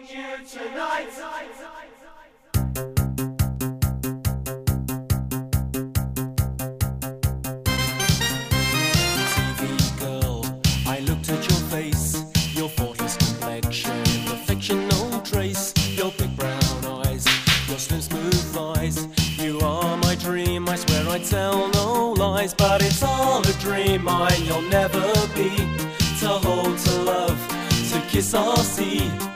watching you tonight. TV girl, I looked at your face, your faultless complexion, perfection, no trace, your big brown eyes, your slim smooth thighs. You are my dream, I swear I tell no lies, but it's all a dream, mine you'll never be. To hold, to love, to kiss or see.